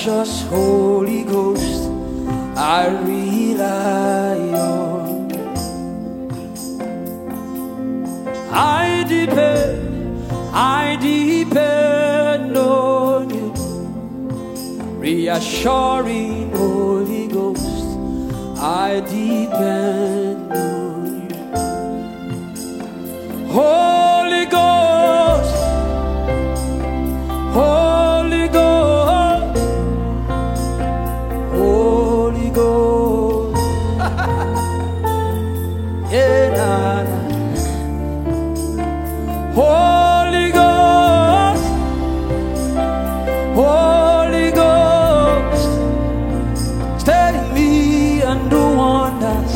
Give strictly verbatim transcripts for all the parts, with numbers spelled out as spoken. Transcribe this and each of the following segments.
precious Holy Ghost, I rely on. I depend, I depend on you. Reassuring Holy Ghost, I depend on you. Holy Ghost, Holy Ghost, Holy Ghost. Yeah, nah, nah. Holy Ghost, Holy Ghost, stay in me and do wonders.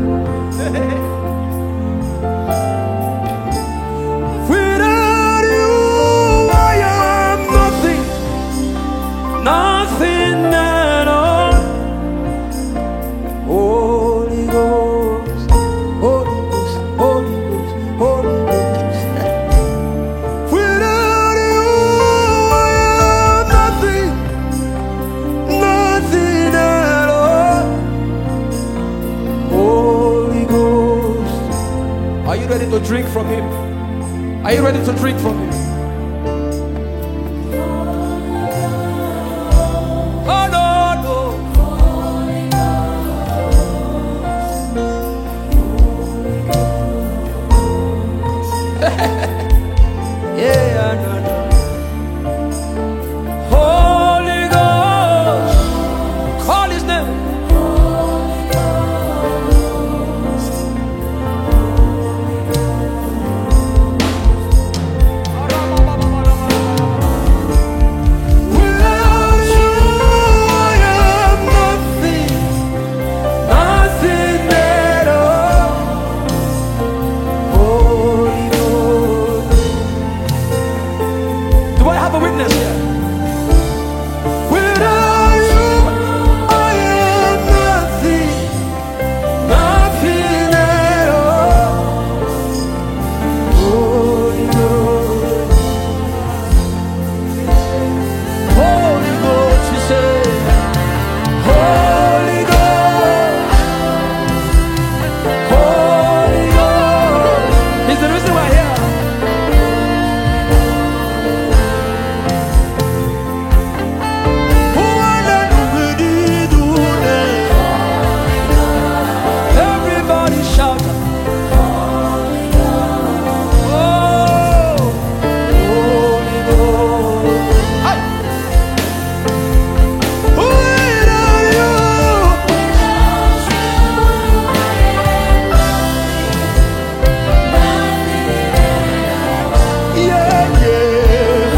Without you, I am nothing, nothing at all. Holy Ghost, Holy Ghost, Holy Ghost, Holy Ghost. Without you, I am nothing, nothing at all. Holy Ghost. Are you ready to drink from him? Are you ready to drink from him? Oh no, no. Yeah, no, no. Holy Ghost, call his name. Without you, I am nothing, nothing at all. Holy Ghost. Do I have a witness here? Without you, I am nothing, nothing at all. Holy Ghost, Holy Ghost, you say, Holy Ghost, Holy Ghost. Is the reason why here. Who are the nobody do that? Everybody shout. Oh, Holy Ghost. Aye. Without you, yeah, yeah.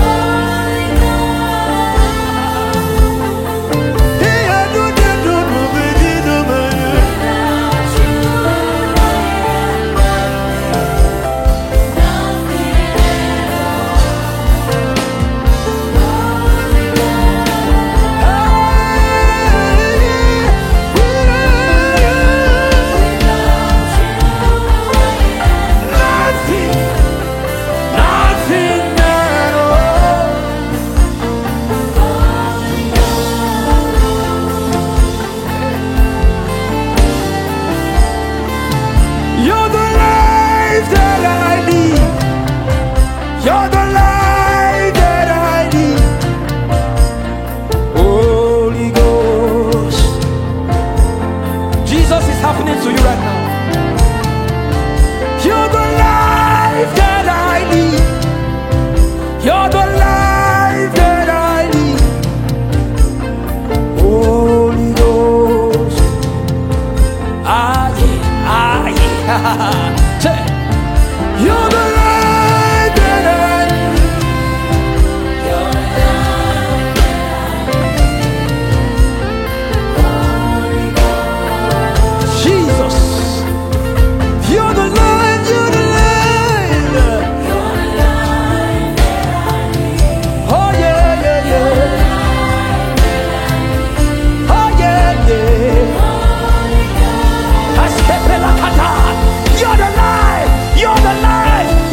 Yeah, do that, do nobody do that. Nothing, nothing at all. You're the life that I need. You're the life that I need. Holy Ghost. Jesus is happening to you right now. You're the life that I need. You're the life that I need. Holy Ghost. Ah, yeah, ah, yeah. Say, you're the life that I need. You're the life that I need. Jesus. You're the light, you're the light. You're the light that I need. Oh yeah, yeah, yeah. Oh yeah, yeah. You're the light, you're the light.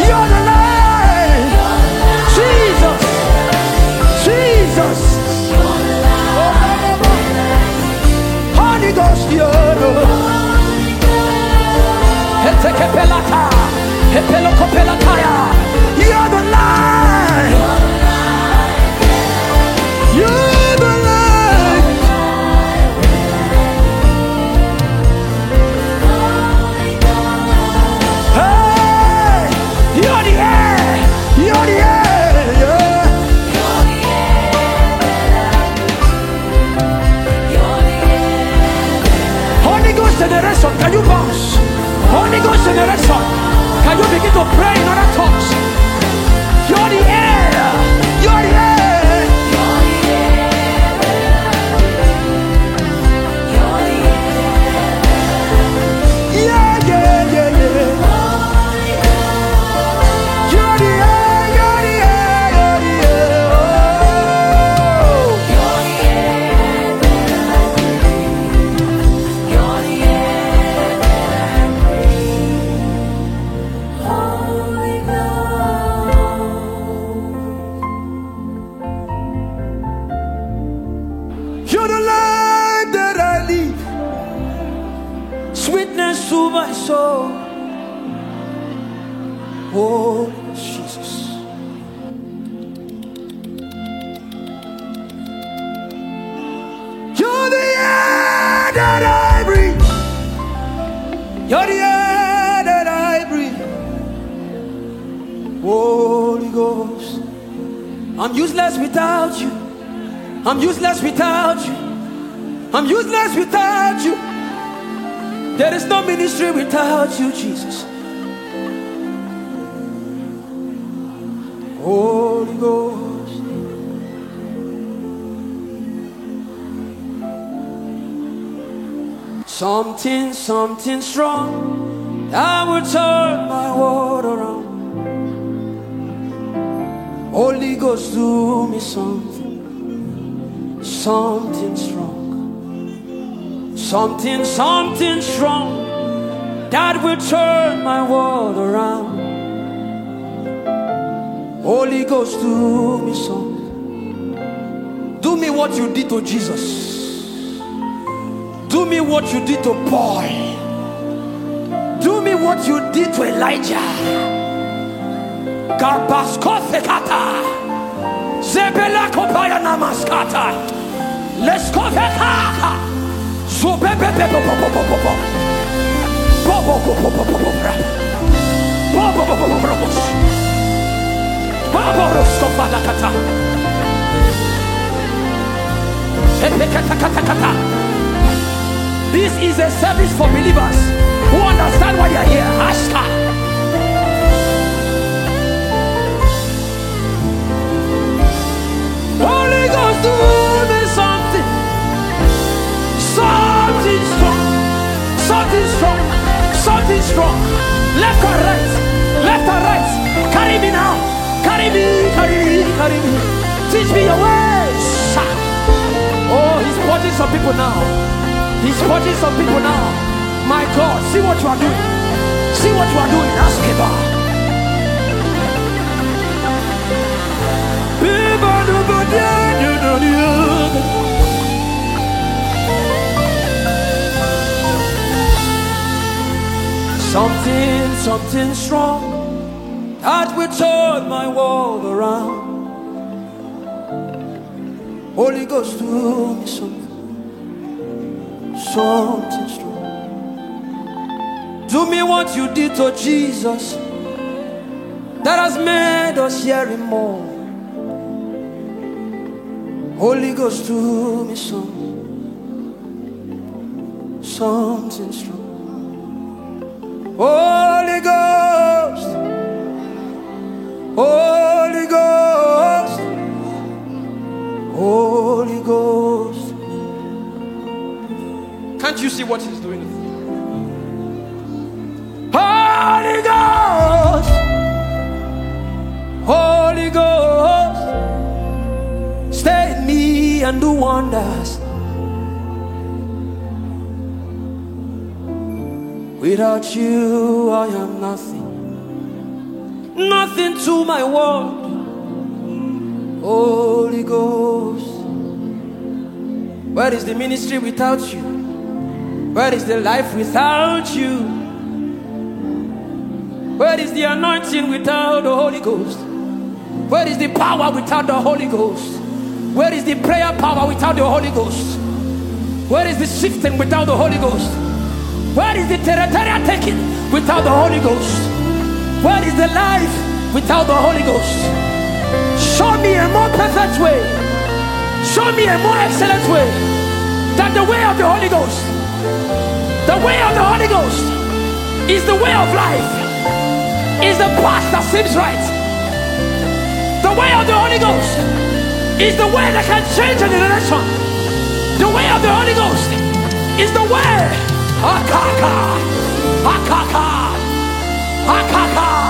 sweetness to my soul. Oh, Jesus. You're the air that I breathe. You're the air that I breathe. Holy Ghost. I'm useless without you. I'm useless without you. I'm useless without you. There is no ministry without you, Jesus. Holy Ghost. Something, something strong that will turn my world around. Holy Ghost, do me something, something strong. Something, something strong that will turn my world around. Holy Ghost, do me something. Do me what you did to Jesus. Do me what you did to Paul. Do me what you did to Elijah. Garbaskothekata Zebela kopaya namaskata. Let's go fekaka. So bebe bebe bo bo bo bo bo. Bo bo bo bo bo bo bo. Bo bo bo bo bo bo. Bo bo roskofada kata. Epekata kata kata. This is a service for believers who understand why they are here. Ashka. Holy Ghost, do me something. Something strong. Something strong. Something strong. Left or right. Left or right. Carry me now. Carry me. Carry me. Carry me. Teach me your ways. Oh, he's watching some people now. He's watching some people now. My God, see what you are doing. See what you are doing. Ask him. Something, something strong that will turn my world around. Holy Ghost, do me something. Something strong. Do me what you did to Jesus that has made us hear him more. Holy Ghost, do me something. Something strong. Holy Ghost. Holy Ghost. Holy Ghost. Can't you see what he's doing? Holy Ghost, Holy Ghost, stay in me and do wonders. Without you, I am nothing, nothing to my world. Holy Ghost, where is the ministry without you? Where is the life without you? Where is the anointing without the Holy Ghost? Where is the power without the Holy Ghost? Where is the prayer power without the Holy Ghost? Where is the shifting without the Holy Ghost? Where is the territorial taking without the Holy Ghost? Where is the life without the Holy Ghost? Show me a more perfect way. Show me a more excellent way than the way of the Holy Ghost. The way of the Holy Ghost is the way of life, is the path that seems right. The way of the Holy Ghost is the way that can change a generation. The way of the Holy Ghost is the way. Akaka, akaka, akaka.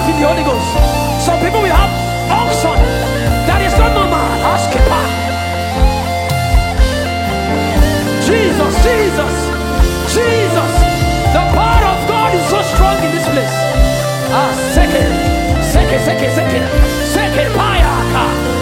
in the Holy Ghost. Some people will have unction that is not normal. Ask it. Jesus, Jesus, Jesus. The power of God is so strong in this place. Ah, second, second, second, second, second, fire.